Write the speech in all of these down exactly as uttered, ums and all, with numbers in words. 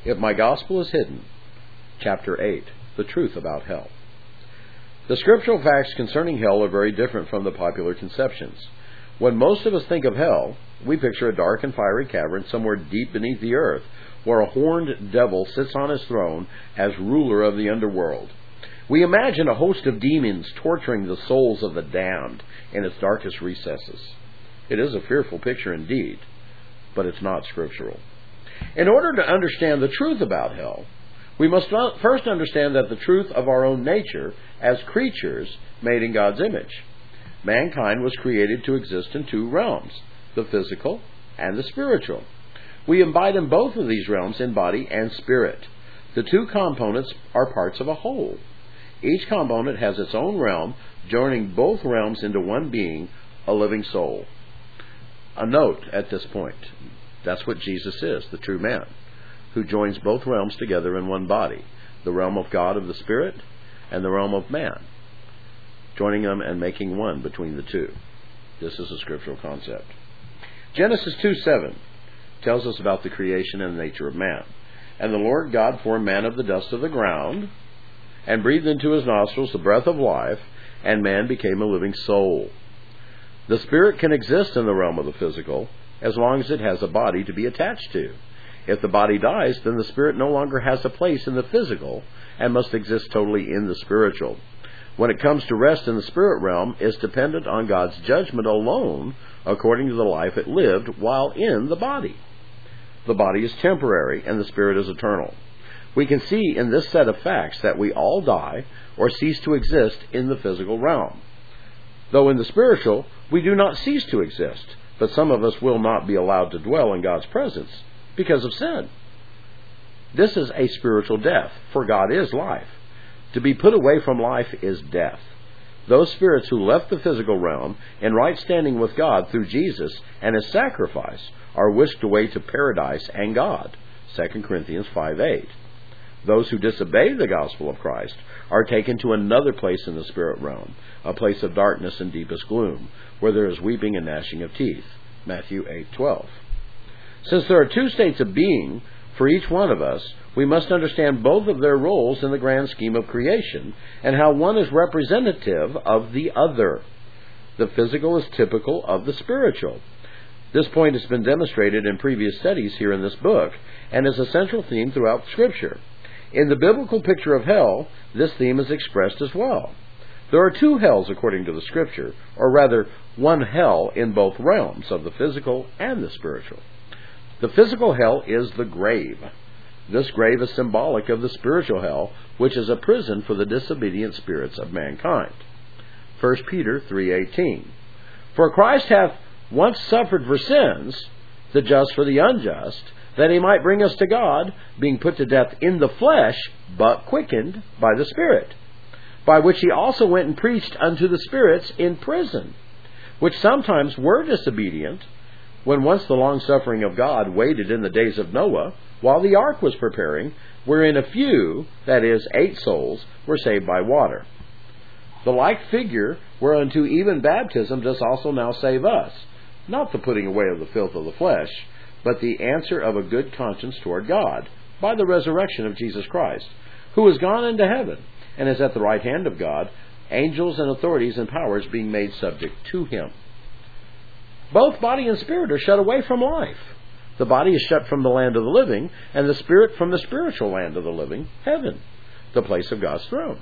If my gospel is hidden, chapter eight, the truth about hell. The scriptural facts concerning hell are very different from the popular conceptions. When most of us think of hell, we picture a dark and fiery cavern somewhere deep beneath the earth, where a horned devil sits on his throne as ruler of the underworld. We imagine a host of demons torturing the souls of the damned in its darkest recesses. It is a fearful picture indeed, but it's not scriptural. In order to understand the truth about hell, we must first understand that the truth of our own nature as creatures made in God's image. Mankind was created to exist in two realms, the physical and the spiritual. We abide in both of these realms in body and spirit. The two components are parts of a whole. Each component has its own realm, joining both realms into one being, a living soul. A note at this point. That's what Jesus is, the true man, who joins both realms together in one body, the realm of God of the Spirit and the realm of man, joining them and making one between the two. This is a scriptural concept. Genesis two seven tells us about the creation and the nature of man. And the Lord God formed man of the dust of the ground, and breathed into his nostrils the breath of life, and man became a living soul. The spirit can exist in the realm of the physical, as long as it has a body to be attached to. If the body dies, then the spirit no longer has a place in the physical, and must exist totally in the spiritual. When it comes to rest in the spirit realm, it is dependent on God's judgment alone, according to the life it lived while in the body. The body is temporary, and the spirit is eternal. We can see in this set of facts that we all die or cease to exist in the physical realm. Though in the spiritual, we do not cease to exist, but some of us will not be allowed to dwell in God's presence because of sin. This is a spiritual death, for God is life. To be put away from life is death. Those spirits who left the physical realm in right standing with God through Jesus and His sacrifice are whisked away to paradise and God, Second Corinthians five eight. Those who disobey the gospel of Christ are taken to another place in the spirit realm, a place of darkness and deepest gloom, where there is weeping and gnashing of teeth, Matthew eight twelve. Since there are two states of being for each one of us, we must understand both of their roles in the grand scheme of creation, and how one is representative of the other. The physical is typical of the spiritual. This point has been demonstrated in previous studies here in this book, and is a central theme throughout Scripture. In the biblical picture of hell, this theme is expressed as well. There are two hells according to the Scripture, or rather, one hell in both realms of the physical and the spiritual. The physical hell is the grave. This grave is symbolic of the spiritual hell, which is a prison for the disobedient spirits of mankind. First Peter three eighteen. For Christ hath once suffered for sins, the just for the unjust, that He might bring us to God, being put to death in the flesh, but quickened by the Spirit, by which He also went and preached unto the spirits in prison, which sometimes were disobedient, when once the long-suffering of God waited in the days of Noah, while the ark was preparing, wherein a few, that is, eight souls, were saved by water. The like figure whereunto even baptism does also now save us, not the putting away of the filth of the flesh, but the answer of a good conscience toward God, by the resurrection of Jesus Christ, who is gone into heaven, and is at the right hand of God, angels and authorities and powers being made subject to Him. Both body and spirit are shut away from life. The body is shut from the land of the living, and the spirit from the spiritual land of the living, heaven, the place of God's throne.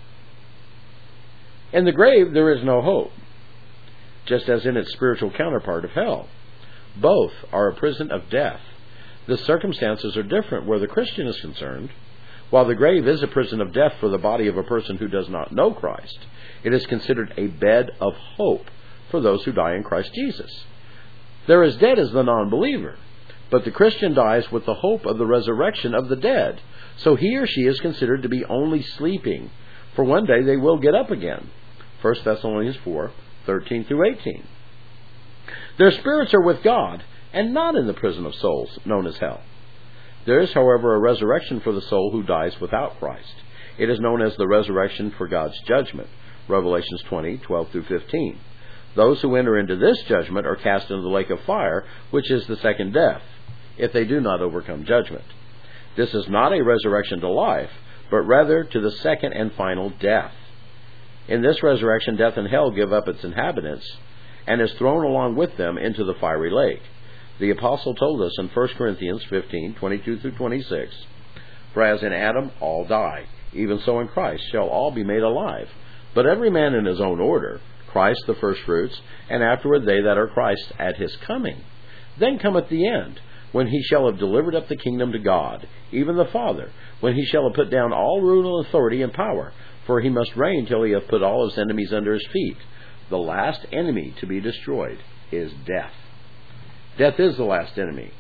In the grave there is no hope, just as in its spiritual counterpart of hell. Both are a prison of death. The circumstances are different where the Christian is concerned. While the grave is a prison of death for the body of a person who does not know Christ, it is considered a bed of hope for those who die in Christ Jesus. They're as dead as the non-believer, but the Christian dies with the hope of the resurrection of the dead, so he or she is considered to be only sleeping, for one day they will get up again. First Thessalonians four thirteen through eighteen. Their spirits are with God, and not in the prison of souls, known as hell. There is, however, a resurrection for the soul who dies without Christ. It is known as the resurrection for God's judgment, Revelations twenty twelve through fifteen. Those who enter into this judgment are cast into the lake of fire, which is the second death, if they do not overcome judgment. This is not a resurrection to life, but rather to the second and final death. In this resurrection, death and hell give up its inhabitants, and is thrown along with them into the fiery lake. The apostle told us in First Corinthians fifteen, twenty-two through twenty-six, "For as in Adam all die, even so in Christ shall all be made alive. But every man in his own order, Christ the firstfruits, and afterward they that are Christ at his coming. Then cometh the end, when he shall have delivered up the kingdom to God, even the Father, when he shall have put down all rule and authority and power, for he must reign till he hath put all his enemies under his feet. The last enemy to be destroyed is death." Death is the last enemy.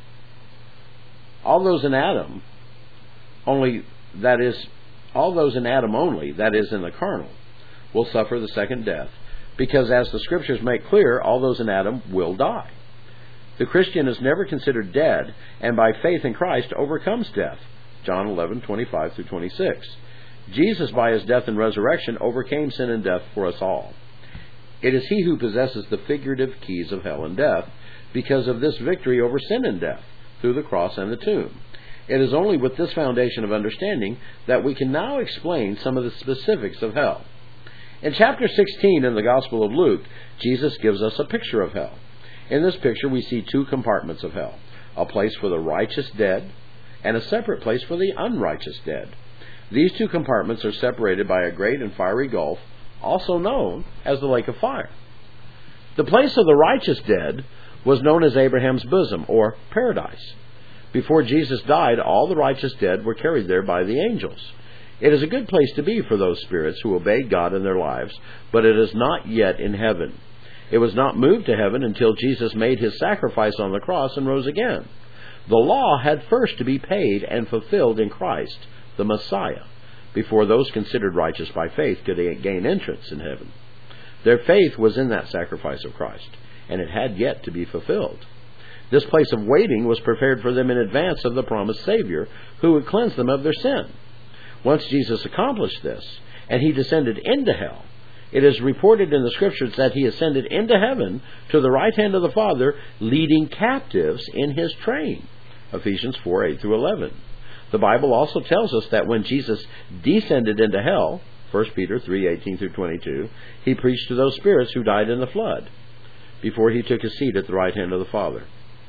All those in Adam only, that is, all those in Adam only, that is, in the carnal, will suffer the second death, because as the Scriptures make clear, all those in Adam will die. The Christian is never considered dead, and by faith in Christ overcomes death. John eleven, twenty-five through twenty-six. Jesus, by his death and resurrection, overcame sin and death for us all. It is he who possesses the figurative keys of hell and death, because of this victory over sin and death, through the cross and the tomb. It is only with this foundation of understanding that we can now explain some of the specifics of hell. In chapter sixteen in the Gospel of Luke, Jesus gives us a picture of hell. In this picture we see two compartments of hell, a place for the righteous dead and a separate place for the unrighteous dead. These two compartments are separated by a great and fiery gulf, also known as the lake of fire. The place of the righteous dead was known as Abraham's bosom, or paradise. Before Jesus died, all the righteous dead were carried there by the angels. It is a good place to be for those spirits who obeyed God in their lives, but it is not yet in heaven. It was not moved to heaven until Jesus made his sacrifice on the cross and rose again. The law had first to be paid and fulfilled in Christ, the Messiah, before those considered righteous by faith could gain entrance in heaven. Their faith was in that sacrifice of Christ, and it had yet to be fulfilled. This place of waiting was prepared for them in advance of the promised Savior, who would cleanse them of their sin. Once Jesus accomplished this, and he descended into hell, it is reported in the Scriptures that he ascended into heaven to the right hand of the Father, leading captives in his train. Ephesians four, eight through eleven. The Bible also tells us that when Jesus descended into hell, First Peter three, eighteen through twenty-two, he preached to those spirits who died in the flood, before he took his seat at the right hand of the Father.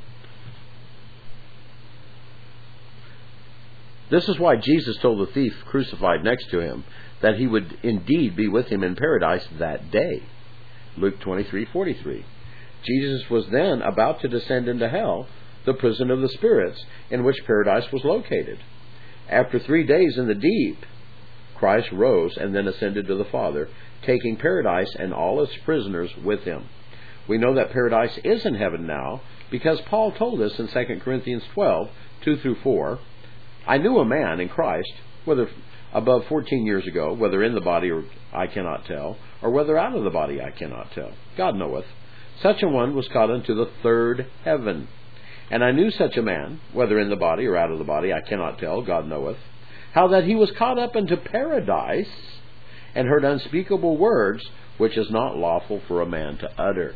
This is why Jesus told the thief crucified next to him that he would indeed be with him in paradise that day. Luke twenty-three, forty-three. Jesus was then about to descend into hell, the prison of the spirits, in which paradise was located. After three days in the deep, Christ rose and then ascended to the Father, taking paradise and all its prisoners with him. We know that paradise is in heaven now, because Paul told us in Second Corinthians twelve, two through four, "I knew a man in Christ, whether above fourteen years ago, whether in the body or I cannot tell, or whether out of the body I cannot tell. God knoweth. Such a one was caught unto the third heaven. And I knew such a man, whether in the body or out of the body I cannot tell, God knoweth, how that he was caught up into paradise, and heard unspeakable words, which is not lawful for a man to utter."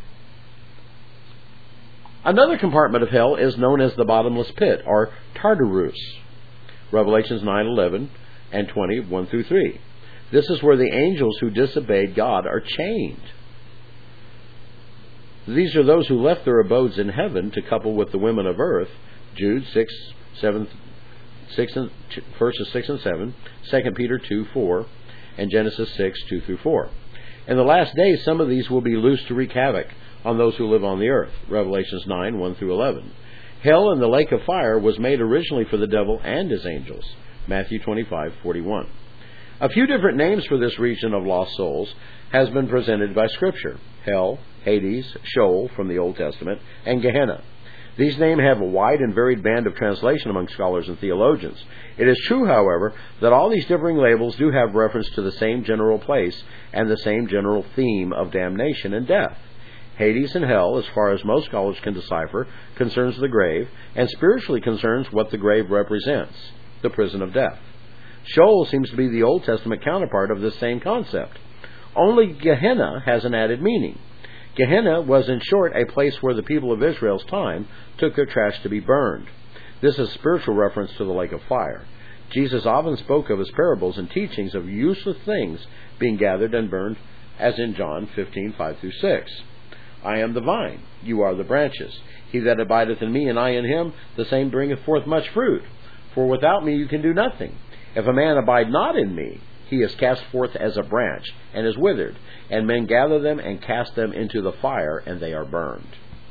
Another compartment of hell is known as the bottomless pit, or Tartarus. Revelations nine, eleven and twenty, one through three. This is where the angels who disobeyed God are chained. These are those who left their abodes in heaven to couple with the women of earth. Jude six, seven, six and, verses six and seven, Second Peter two, four, and Genesis six, two through four. In the last days, some of these will be loosed to wreak havoc on those who live on the earth. Revelations nine, one through eleven. Hell in the lake of fire was made originally for the devil and his angels. Matthew twenty-five, forty-one. A few different names for this region of lost souls has been presented by Scripture. Hell, Hades, Sheol from the Old Testament, and Gehenna. These names have a wide and varied band of translation among scholars and theologians. It is true, however, that all these differing labels do have reference to the same general place and the same general theme of damnation and death. Hades and hell, as far as most scholars can decipher, concerns the grave, and spiritually concerns what the grave represents, the prison of death. Sheol seems to be the Old Testament counterpart of this same concept. Only Gehenna has an added meaning. Gehenna was, in short, a place where the people of Israel's time took their trash to be burned. This is spiritual reference to the lake of fire. Jesus often spoke of his parables and teachings of useless things being gathered and burned, as in John fifteen, five through six. I am the vine, you are the branches. He that abideth in me, and I in him, the same bringeth forth much fruit. For without me you can do nothing. If a man abide not in me, he is cast forth as a branch, and is withered, and men gather them and cast them into the fire, and they are burned.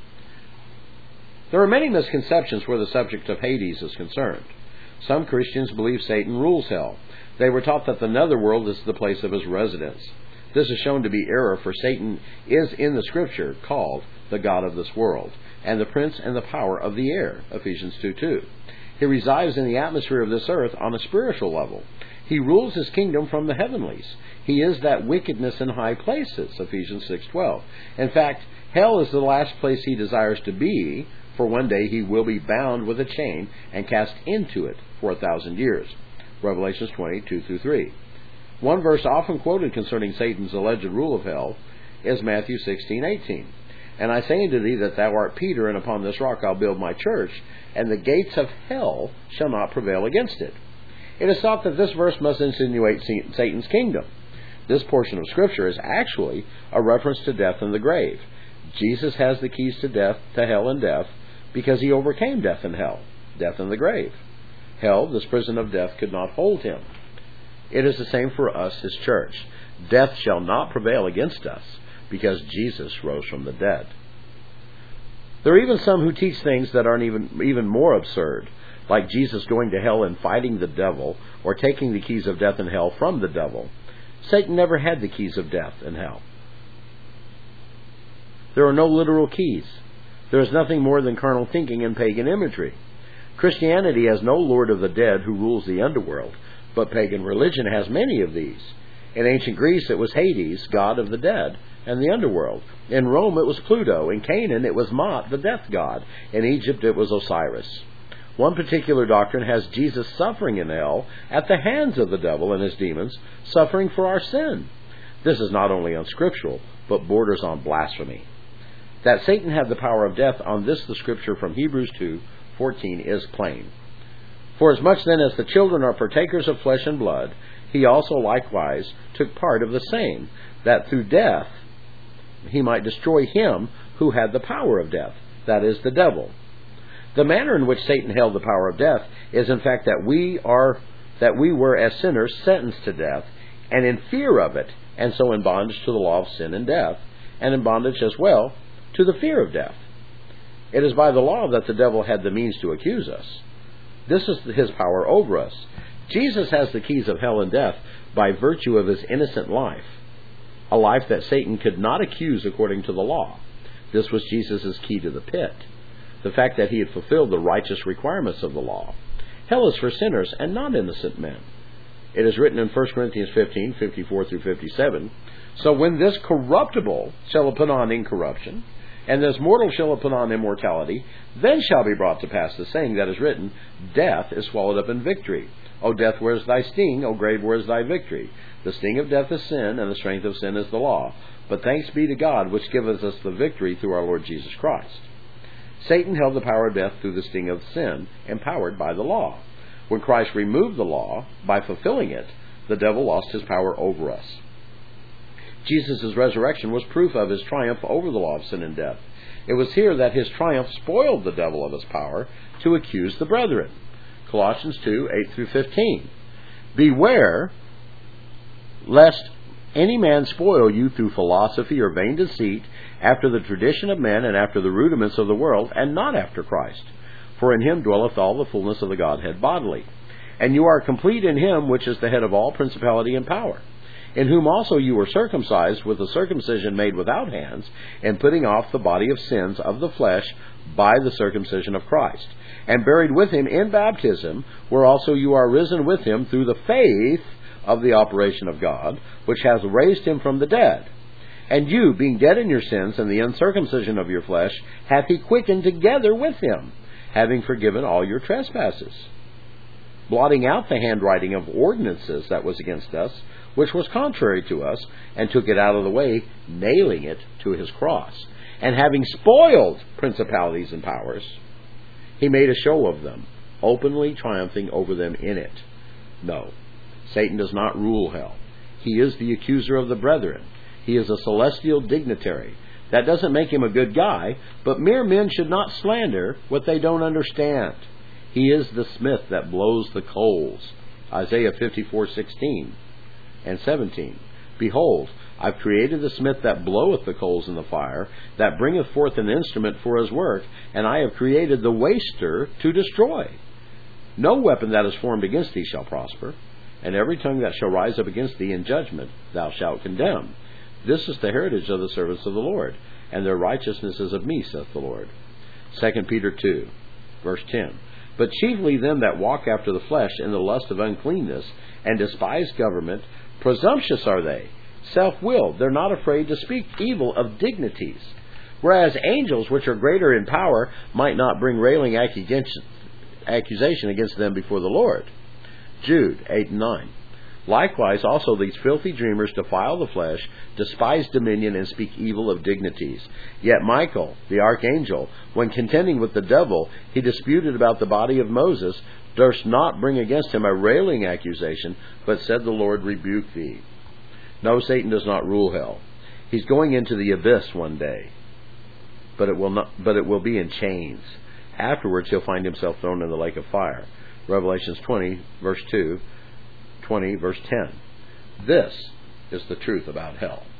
There are many misconceptions where the subject of Hades is concerned. Some Christians believe Satan rules hell. They were taught that the netherworld is the place of his residence. This is shown to be error, for Satan is in the Scripture called the god of this world, and the prince and the power of the air, Ephesians two two. He resides in the atmosphere of this earth on a spiritual level. He rules his kingdom from the heavenlies. He is that wickedness in high places, Ephesians six twelve. In fact, hell is the last place he desires to be, for one day he will be bound with a chain and cast into it for a thousand years, Revelations twenty, two through three. One verse often quoted concerning Satan's alleged rule of hell is Matthew sixteen, eighteen. And I say unto thee that thou art Peter, and upon this rock I'll build my church, and the gates of hell shall not prevail against it. It is thought that this verse must insinuate Satan's kingdom. This portion of Scripture is actually a reference to death and the grave. Jesus has the keys to death, to hell and death, because he overcame death and hell, death and the grave. Hell, this prison of death, could not hold him. It is the same for us, his church. Death shall not prevail against us, because Jesus rose from the dead. There are even some who teach things that are even, even more absurd, like Jesus going to hell and fighting the devil, or taking the keys of death and hell from the devil. Satan never had the keys of death and hell. There are no literal keys. There is nothing more than carnal thinking and pagan imagery. Christianity has no Lord of the dead who rules the underworld, but pagan religion has many of these. In ancient Greece it was Hades, god of the dead, and the underworld. In Rome it was Pluto. In Canaan it was Mot, the death god. In Egypt it was Osiris. One particular doctrine has Jesus suffering in hell at the hands of the devil and his demons, suffering for our sin. This is not only unscriptural, but borders on blasphemy. That Satan had the power of death, on this the Scripture from Hebrews two fourteen is plain. For as much then as the children are partakers of flesh and blood, he also likewise took part of the same, that through death he might destroy him who had the power of death, that is, the devil. The manner in which Satan held the power of death is in fact that we are that we were as sinners sentenced to death, and in fear of it, and so in bondage to the law of sin and death, and in bondage as well to the fear of death. It is by the law that the devil had the means to accuse us. This is his power over us. Jesus has the keys of hell and death by virtue of his innocent life, a life that Satan could not accuse according to the law. This was Jesus' key to the pit, the fact that he had fulfilled the righteous requirements of the law. Hell is for sinners and not innocent men. It is written in First Corinthians fifteen, fifty-four through fifty-seven, So when this corruptible shall have put on incorruption, and this mortal shall have put on immortality, then shall be brought to pass the saying that is written, Death is swallowed up in victory. O death, where is thy sting? O grave, where is thy victory? The sting of death is sin, and the strength of sin is the law. But thanks be to God, which giveth us the victory through our Lord Jesus Christ. Satan held the power of death through the sting of sin, empowered by the law. When Christ removed the law, by fulfilling it, the devil lost his power over us. Jesus' resurrection was proof of his triumph over the law of sin and death. It was here that his triumph spoiled the devil of his power to accuse the brethren. Colossians two, eight through fifteen. Beware lest any man spoil you through philosophy or vain deceit, after the tradition of men and after the rudiments of the world, and not after Christ. For in him dwelleth all the fullness of the Godhead bodily. And you are complete in him, which is the head of all principality and power, in whom also you were circumcised with a circumcision made without hands, and putting off the body of sins of the flesh by the circumcision of Christ, and buried with him in baptism, where also you are risen with him through the faith of the operation of God, which has raised him from the dead. And you, being dead in your sins and the uncircumcision of your flesh, hath he quickened together with him, having forgiven all your trespasses, blotting out the handwriting of ordinances that was against us, which was contrary to us, and took it out of the way, nailing it to his cross. And having spoiled principalities and powers, he made a show of them, openly triumphing over them in it. No, Satan does not rule hell. He is the accuser of the brethren. He is a celestial dignitary. That doesn't make him a good guy, but mere men should not slander what they don't understand. He is the smith that blows the coals. Isaiah fifty-four sixteen and seventeen. Behold, I've created the smith that bloweth the coals in the fire, that bringeth forth an instrument for his work, and I have created the waster to destroy. No weapon that is formed against thee shall prosper, and every tongue that shall rise up against thee in judgment thou shalt condemn. This is the heritage of the servants of the Lord, and their righteousness is of me, saith the Lord. Second Peter two, verse ten. But chiefly them that walk after the flesh in the lust of uncleanness, and despise government, presumptuous are they, self-willed. They're not afraid to speak evil of dignities. Whereas angels, which are greater in power, might not bring railing accusation against them before the Lord. Jude eight and nine. Likewise also these filthy dreamers defile the flesh, despise dominion, and speak evil of dignities. Yet Michael, the archangel, when contending with the devil, he disputed about the body of Moses, durst not bring against him a railing accusation, but said, the Lord rebuke thee. No, Satan does not rule hell. He's going into the abyss one day, but it will not. But it will be in chains. Afterwards, he'll find himself thrown in the lake of fire. Revelations twenty, verse two, twenty, verse ten. This is the truth about hell.